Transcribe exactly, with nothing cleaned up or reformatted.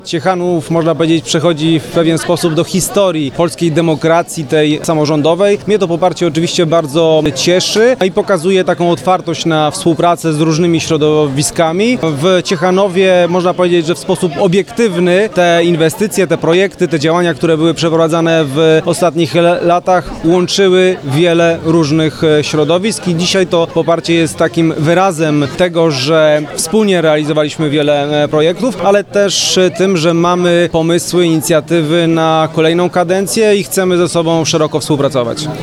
Ciechanów, można powiedzieć, przechodzi w pewien sposób do historii polskiej demokracji, tej samorządowej. Mnie to poparcie oczywiście bardzo cieszy i pokazuje taką otwartość na współpracę z różnymi środowiskami. W Ciechanowie można powiedzieć, że w sposób obiektywny te inwestycje, te projekty, te działania, które były przeprowadzane w ostatnich latach, łączyły wiele różnych środowisk i dzisiaj to poparcie jest takim wyrazem tego, że wspólnie realizowaliśmy wiele projektów, ale też tym, że mamy pomysły, inicjatywy na kolejną kadencję i chcemy ze sobą szeroko współpracować.